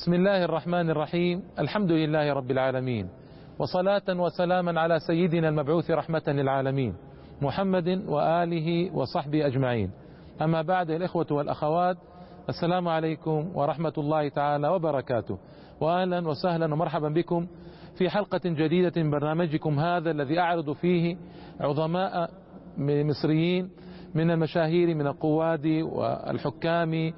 بسم الله الرحمن الرحيم. الحمد لله رب العالمين، وصلاة وسلاما على سيدنا المبعوث رحمة للعالمين محمد وآله وصحبه أجمعين. أما بعد، الإخوة والأخوات، السلام عليكم ورحمة الله تعالى وبركاته، وأهلا وسهلا ومرحبا بكم في حلقة جديدة من برنامجكم هذا الذي أعرض فيه عظماء مصريين من المشاهير من القواد والحكام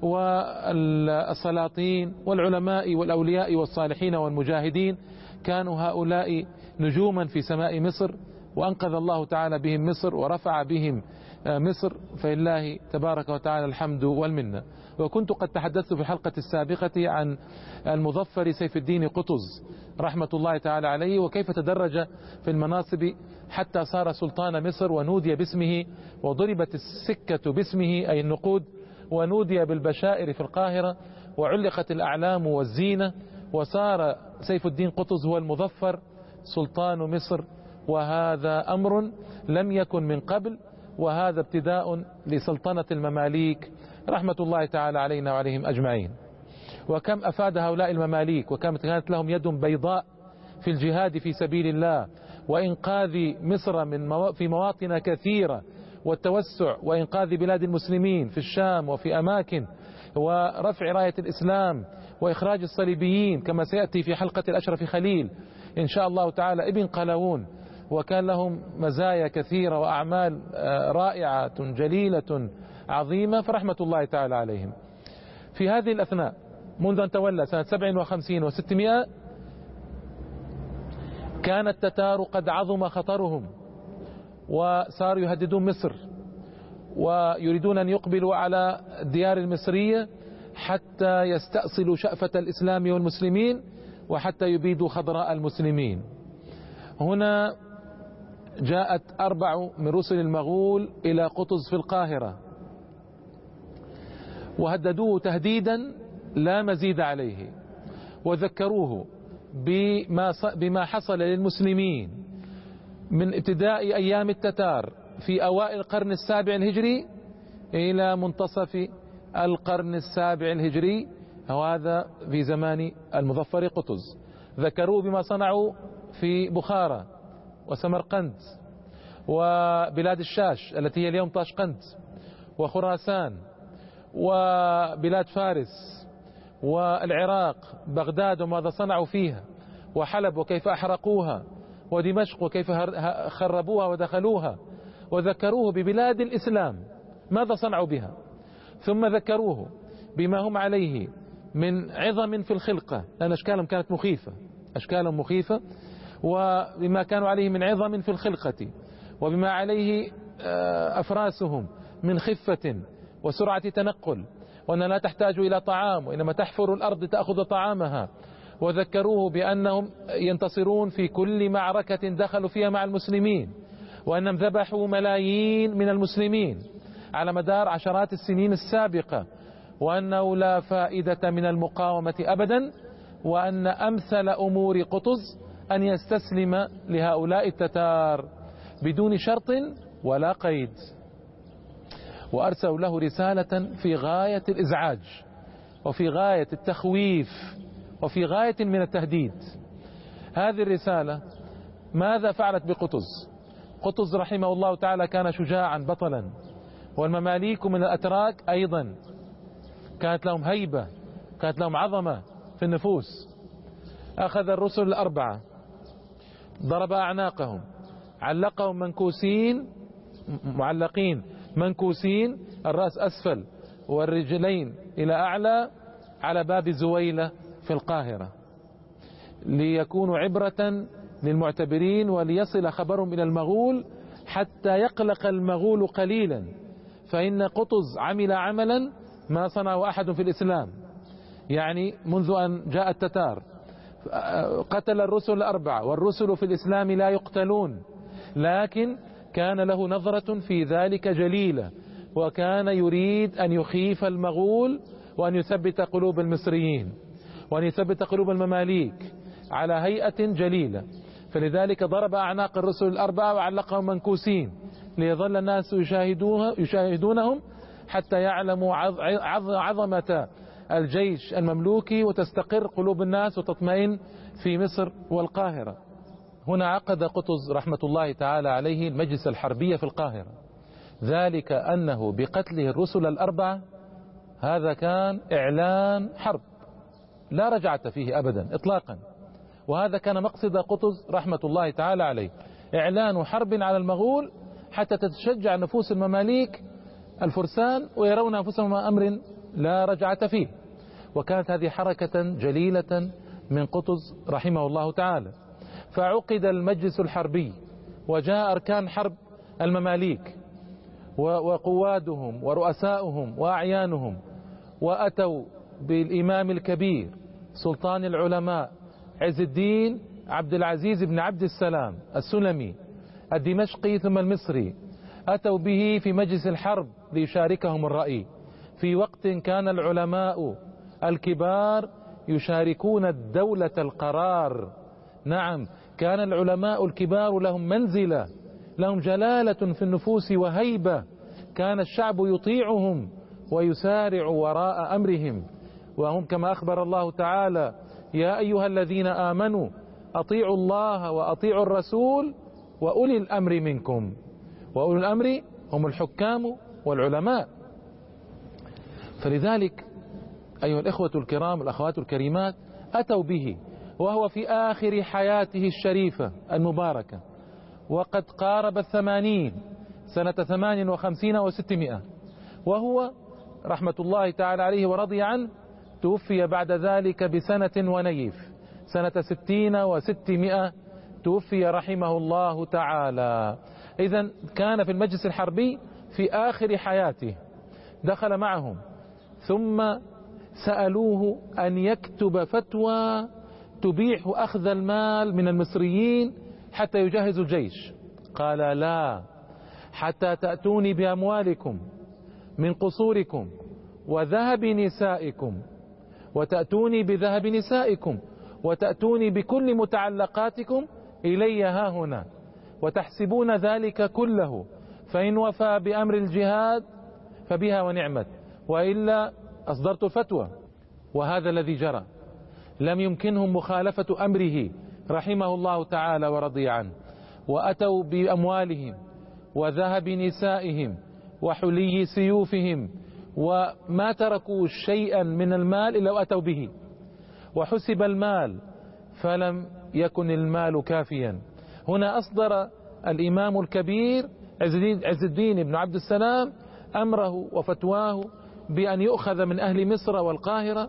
والسلاطين والعلماء والأولياء والصالحين والمجاهدين. كانوا هؤلاء نجوما في سماء مصر، وأنقذ الله تعالى بهم مصر ورفع بهم مصر، فلله تبارك وتعالى الحمد والمنة. وكنت قد تحدثت في الحلقة السابقة عن المظفر سيف الدين قطز رحمة الله تعالى عليه، وكيف تدرج في المناصب حتى صار سلطان مصر، ونودي باسمه، وضربت السكة باسمه أي النقود، ونودي بالبشائر في القاهرة، وعلقت الأعلام والزينة، وصار سيف الدين قطز هو المظفر سلطان مصر. وهذا أمر لم يكن من قبل، وهذا ابتداء لسلطنة المماليك رحمة الله تعالى علينا وعليهم أجمعين. وكم أفاد هؤلاء المماليك، وكم كانت لهم يد بيضاء في الجهاد في سبيل الله، وإنقاذ مصر في مواطن كثيرة، والتوسع وإنقاذ بلاد المسلمين في الشام وفي أماكن، ورفع راية الإسلام، وإخراج الصليبيين كما سيأتي في حلقة الأشرف خليل إن شاء الله تعالى ابن قلاوون. وكان لهم مزايا كثيرة وأعمال رائعة جليلة عظيمة، فرحمة الله تعالى عليهم. في هذه الأثناء منذ أن تولى سنة 57 و600 كان التتار قد عظم خطرهم، وصاروا يهددون مصر، ويريدون أن يقبلوا على الديار المصرية حتى يستأصلوا شأفة الإسلام والمسلمين، وحتى يبيدوا خضراء المسلمين. هنا جاءت 4 من رسل المغول إلى قطز في القاهرة، وهددوه تهديدا لا مزيد عليه، وذكروه بما حصل للمسلمين من ابتداء أيام التتار في أوائل القرن السابع الهجري إلى منتصف القرن السابع الهجري، وهذا في زمان المظفر قطز. ذكروه بما صنعوا في بخارى وسمرقند وبلاد الشاش التي هي اليوم طاشقند وخراسان وبلاد فارس والعراق، بغداد وماذا صنعوا فيها، وحلب وكيف أحرقوها، ودمشق وكيف خربوها ودخلوها. وذكروه ببلاد الإسلام ماذا صنعوا بها، ثم ذكروه بما هم عليه من عظم في الخلقة، لأن أشكالهم كانت مخيفة، وبما كانوا عليه من عظم في الخلقة، وبما عليه أفراسهم من خفة وسرعة تنقل، وأنها لا تحتاج إلى طعام، وإنما تحفر الأرض تأخذ طعامها. وذكروه بأنهم ينتصرون في كل معركة دخلوا فيها مع المسلمين، وأنهم ذبحوا ملايين من المسلمين على مدار عشرات السنين السابقة، وأنه لا فائدة من المقاومة أبدا، وأن أمثل أمور قطز أن يستسلم لهؤلاء التتار بدون شرط ولا قيد. وأرسلوا له رسالة في غاية الإزعاج، وفي غاية التخويف، وفي غاية من التهديد. هذه الرسالة ماذا فعلت بقطز؟ قطز رحمه الله تعالى كان شجاعا بطلا، والمماليك من الأتراك أيضا كانت لهم هيبة، كانت لهم عظمة في النفوس. أخذ الرسل 4 ضرب أعناقهم، علقهم معلقين منكوسين، الرأس أسفل والرجلين إلى أعلى، على باب زويلة في القاهرة، ليكونوا عبرة للمعتبرين، وليصل خبرهم إلى المغول حتى يقلق المغول قليلا. فإن قطز عمل عملا ما صنعه أحد في الإسلام، يعني منذ أن جاء التتار قتل الرسل 4، والرسل في الإسلام لا يقتلون، لكن كان له نظرة في ذلك جليلة، وكان يريد أن يخيف المغول، وأن يثبت قلوب المصريين، وأن يثبت قلوب المماليك على هيئة جليلة. فلذلك ضرب أعناق الرسل 4 وعلقهم منكوسين، ليظل الناس يشاهدونهم حتى يعلموا عظمة الجيش المملوكي وتستقر قلوب الناس وتطمئن في مصر والقاهرة. هنا عقد قطز رحمة الله تعالى عليه المجلس الحربي في القاهرة، ذلك أنه بقتله الرسل الأربعة هذا كان إعلان حرب لا رجعة فيه أبدا إطلاقا، وهذا كان مقصد قطز رحمة الله تعالى عليه، إعلان حرب على المغول حتى تتشجع نفوس المماليك الفرسان ويرون أنفسهم أمر لا رجعة فيه. وكانت هذه حركة جليلة من قطز رحمه الله تعالى. فعقد المجلس الحربي وجاء أركان حرب المماليك وقوادهم ورؤساؤهم وأعيانهم، وأتوا بالإمام الكبير سلطان العلماء عز الدين عبد العزيز بن عبد السلام السلمي الدمشقي ثم المصري، أتوا به في مجلس الحرب ليشاركهم الرأي في وقت كان العلماء الكبار يشاركون الدولة القرار. نعم، كان العلماء الكبار لهم منزلة، لهم جلالة في النفوس وهيبة، كان الشعب يطيعهم ويسارع وراء أمرهم، وهم كما أخبر الله تعالى: يا أيها الذين آمنوا أطيعوا الله وأطيعوا الرسول وأولي الأمر منكم. وأولي الأمر هم الحكام والعلماء. فلذلك أيها الإخوة الكرام الأخوات الكريمات أتوا به وهو في آخر حياته الشريفة المباركة، وقد قارب 80 سنة 58 و600، وهو رحمة الله تعالى عليه ورضي عنه توفي بعد ذلك بسنة ونيف، سنة 60 و600 توفي رحمه الله تعالى. إذن كان في المجلس الحربي في آخر حياته، دخل معهم ثم سألوه أن يكتب فتوى تبيح أخذ المال من المصريين حتى يجهزوا الجيش. قال: لا، حتى تأتوني بأموالكم من قصوركم وذهب نسائكم، وتأتوني بذهب نسائكم، وتأتوني بكل متعلقاتكم إلي ها هنا، وتحسبون ذلك كله، فإن وفى بأمر الجهاد فبها ونعمت، وإلا أصدرت الفتوى. وهذا الذي جرى، لم يمكنهم مخالفة أمره رحمه الله تعالى ورضي عنه، وأتوا بأموالهم وذهب نسائهم وحلي سيوفهم، وما تركوا شيئا من المال إلا وأتوا به، وحسب المال فلم يكن المال كافيا. هنا أصدر الإمام الكبير عز الدين بن عبد السلام أمره وفتواه بأن يؤخذ من أهل مصر والقاهرة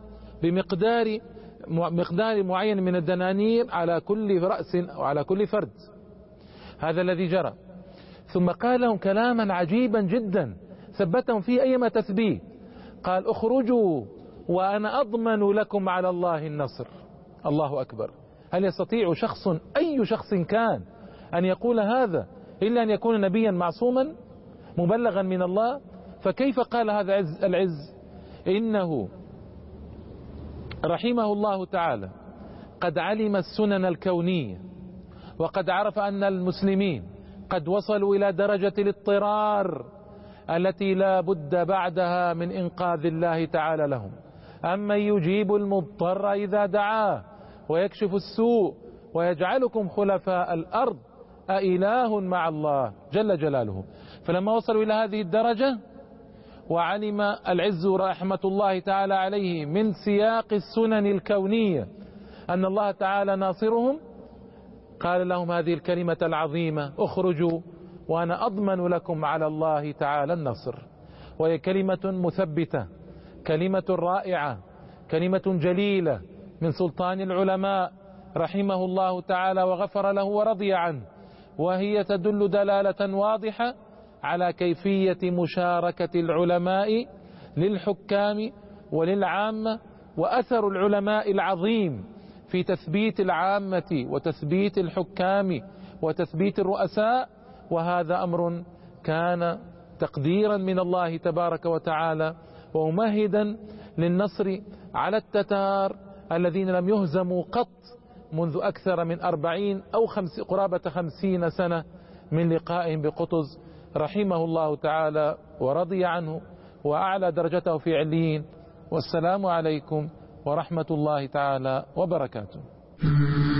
بمقدار معين من الدنانير على كل رأس وعلى كل فرد. هذا الذي جرى. ثم قال لهم كلاما عجيبا جدا ثبتهم فيه أيما تثبيت. قال: اخرجوا وأنا أضمن لكم على الله النصر. الله أكبر. هل يستطيع شخص، أي شخص كان، أن يقول هذا إلا أن يكون نبيا معصوما مبلغا من الله؟ فكيف قال هذا العز؟ إنه رحمه الله تعالى قد علم السنن الكونية، وقد عرف أن المسلمين قد وصلوا إلى درجة الاضطرار التي لا بد بعدها من إنقاذ الله تعالى لهم. أمن يجيب المضطر إذا دعاه ويكشف السوء ويجعلكم خلفاء الأرض أإله مع الله جل جلاله. فلما وصلوا إلى هذه الدرجة وعلم العز رحمة الله تعالى عليه من سياق السنن الكونية أن الله تعالى ناصرهم، قال لهم هذه الكلمة العظيمة: اخرجوا وأنا أضمن لكم على الله تعالى النصر. وهي كلمة مثبتة، كلمة رائعة، كلمة جليلة من سلطان العلماء رحمه الله تعالى وغفر له ورضي عنه، وهي تدل دلالة واضحة على كيفية مشاركة العلماء للحكام وللعامة، وأثر العلماء العظيم في تثبيت العامة وتثبيت الحكام وتثبيت الرؤساء. وهذا أمر كان تقديرا من الله تبارك وتعالى وممهدا للنصر على التتار الذين لم يهزموا قط منذ أكثر من 40 أو قرابة 50 سنة من لقائهم بقطز رحمه الله تعالى ورضي عنه وأعلى درجته في عليين. والسلام عليكم ورحمة الله تعالى وبركاته.